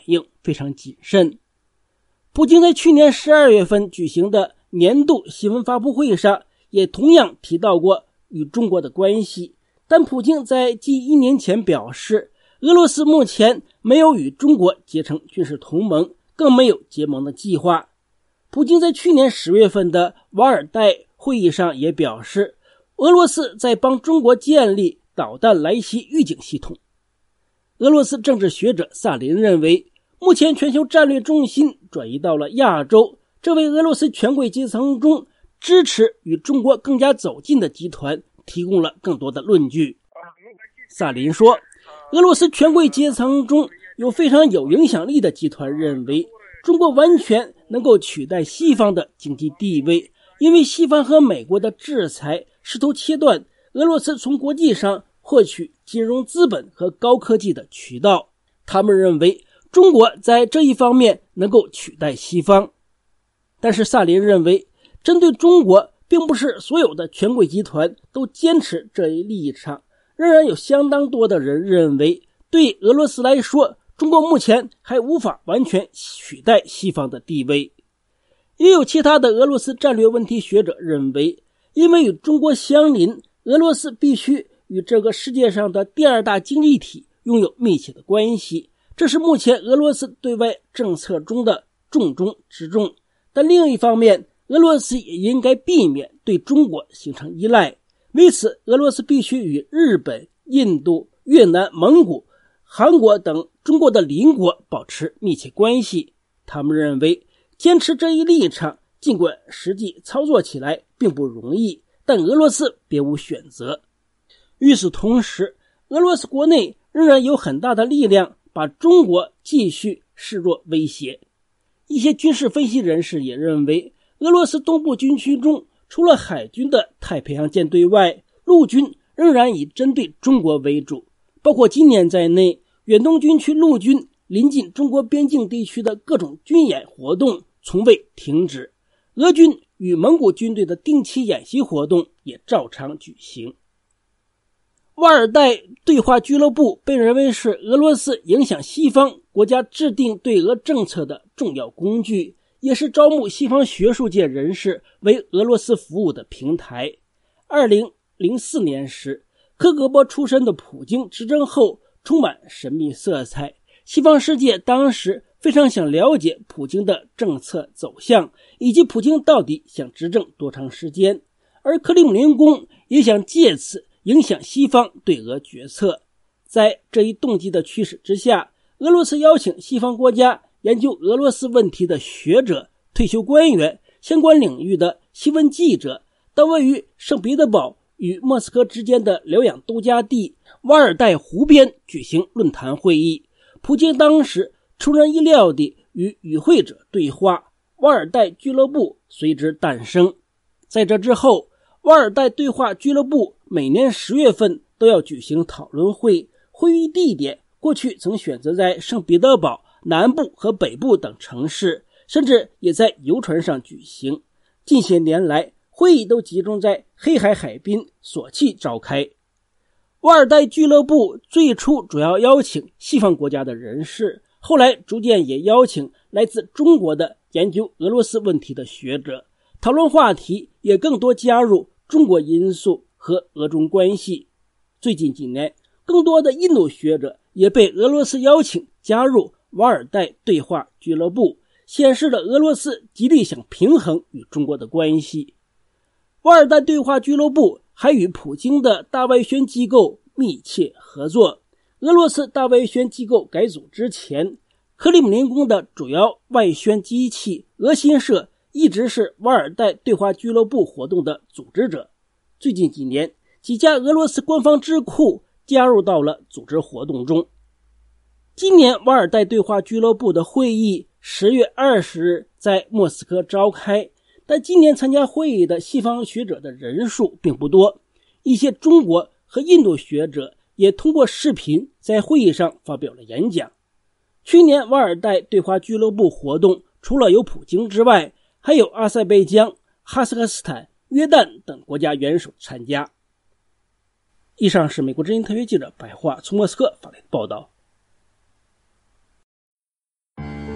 非常谨慎。普京在去年十二月份举行的年度新闻发布会上也同样提到过与中国的关系，但普京在近一年前表示，俄罗斯目前没有与中国结成军事同盟，更没有结盟的计划。普京在去年十月份的瓦尔代会议上也表示，俄罗斯在帮中国建立导弹来袭预警系统。俄罗斯政治学者萨林认为，目前全球战略重心转移到了亚洲，这为俄罗斯权贵阶层中支持与中国更加走近的集团提供了更多的论据。萨林说，俄罗斯权贵阶层中有非常有影响力的集团认为，中国完全能够取代西方的经济地位，因为西方和美国的制裁试图切断俄罗斯从国际上获取金融资本和高科技的渠道。他们认为中国在这一方面能够取代西方。但是萨林认为，针对中国并不是所有的权贵集团都坚持这一立场，仍然有相当多的人认为，对俄罗斯来说，中国目前还无法完全取代西方的地位。也有其他的俄罗斯战略问题学者认为，因为与中国相邻，俄罗斯必须与这个世界上的第二大经济体拥有密切的关系，这是目前俄罗斯对外政策中的重中之重。但另一方面，俄罗斯也应该避免对中国形成依赖，为此俄罗斯必须与日本、印度、越南、蒙古、韩国等中国的邻国保持密切关系。他们认为，坚持这一立场，尽管实际操作起来并不容易，但俄罗斯别无选择。与此同时，俄罗斯国内仍然有很大的力量把中国继续视若威胁。一些军事分析人士也认为，俄罗斯东部军区中除了海军的太平洋舰队外，陆军仍然以针对中国为主，包括今年在内，远东军区陆军临近中国边境地区的各种军演活动从未停止，俄军与蒙古军队的定期演习活动也照常举行。瓦尔代对话俱乐部被认为是俄罗斯影响西方国家制定对俄政策的重要工具，也是招募西方学术界人士为俄罗斯服务的平台。二零零四年时，科格勃出身的普京执政后充满神秘色彩，西方世界当时非常想了解普京的政策走向，以及普京到底想执政多长时间，而克里姆林宫也想借此影响西方对俄决策。在这一动机的驱使之下，俄罗斯邀请西方国家研究俄罗斯问题的学者、退休官员、相关领域的新闻记者到位于圣彼得堡与莫斯科之间的疗养度假地瓦尔代湖边举行论坛会议。普京当时出人意料地与与会者对话，瓦尔代俱乐部随之诞生。在这之后，瓦尔代对话俱乐部每年十月份都要举行讨论会，会议地点过去曾选择在圣彼得堡南部和北部等城市，甚至也在游船上举行。近些年来，会议都集中在黑海海滨索契召开。瓦尔代俱乐部最初主要邀请西方国家的人士，后来逐渐也邀请来自中国的研究俄罗斯问题的学者，讨论话题也更多加入中国因素和俄中关系。最近几年，更多的印度学者也被俄罗斯邀请加入瓦尔代对话俱乐部，显示了俄罗斯极力想平衡与中国的关系。瓦尔代对话俱乐部还与普京的大外宣机构密切合作。俄罗斯大外宣机构改组之前，克里姆林宫的主要外宣机器俄新社一直是瓦尔代对话俱乐部活动的组织者。最近几年，几家俄罗斯官方智库加入到了组织活动中。今年瓦尔代对话俱乐部的会议十月二十日在莫斯科召开，但今年参加会议的西方学者的人数并不多，一些中国和印度学者也通过视频在会议上发表了演讲。去年瓦尔代对话俱乐部活动除了有普京之外，还有阿塞拜疆、哈萨克斯坦、约旦等国家元首参加。以上是美国之音特约记者白桦从莫斯科发来的报道。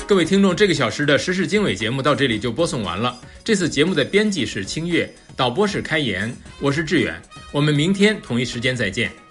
各位听众，这个小时的时事经纬节目到这里就播送完了。这次节目的编辑是清月，导播是开言，我是志远。我们明天同一时间再见。